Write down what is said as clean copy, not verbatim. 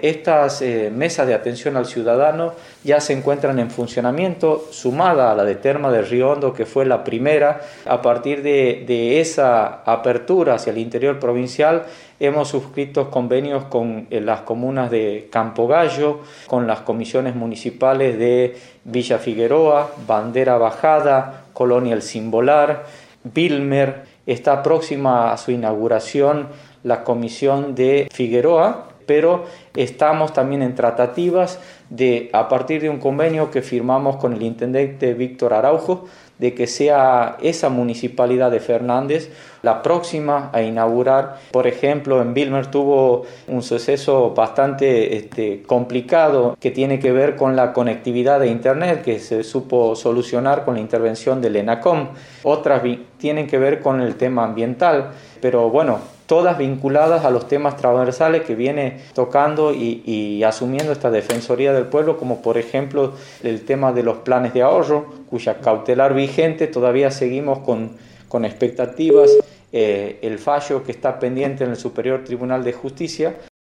Estas mesas de atención al ciudadano ya se encuentran en funcionamiento, sumada a la de Termas de Río Hondo, que fue la primera. A partir de esa apertura hacia el interior provincial, hemos suscrito convenios con las comunas de Campo Gallo, con las comisiones municipales de Villa Figueroa, Bandera Bajada, Colonia El Cimbolar, Vilmer. Está próxima a su inauguración la comisión de Figueroa, pero estamos también en tratativas a partir de un convenio que firmamos con el intendente Víctor Araujo, de que sea esa municipalidad de Fernández la próxima a inaugurar. Por ejemplo, en Vilmer tuvo un suceso bastante complicado que tiene que ver con la conectividad de Internet, que se supo solucionar con la intervención del ENACOM. Otras tienen que ver con el tema ambiental, pero bueno, todas vinculadas a los temas transversales que viene tocando y asumiendo esta Defensoría del Pueblo, como por ejemplo el tema de los planes de ahorro, cuya cautelar vigente todavía seguimos con expectativas, el fallo que está pendiente en el Superior Tribunal de Justicia.